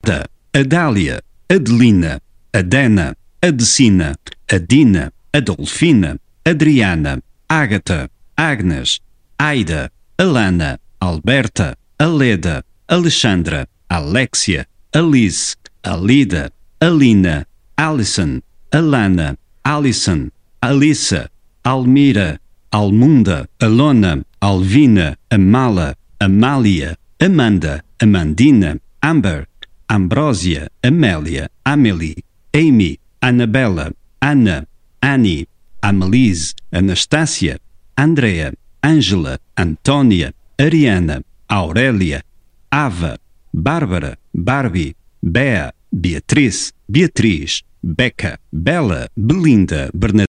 Adalberta, Adália, Adelina, Adena, Adecina, Adina, Adolfina, Adriana, Ágata, Agnes, Aida, Alana, Alberta, Aleda, Alexandra, Alexia, Alice, Alida, Alina, Alison, Alana, Alison, Alissa, Almira, Almunda, Alona, Alvina, Amala, Amália, Amanda, Amandina, Amber, Ambrósia, Amélia, Amélie, Amy, Anabela, Ana, Annie, Amelise, Anastácia, Andrea, Ângela, Antónia, Ariana, Aurélia, Ava, Bárbara, Barbie, Bea, Beatriz, Beatriz, Beca, Bela, Belinda, Bernadette.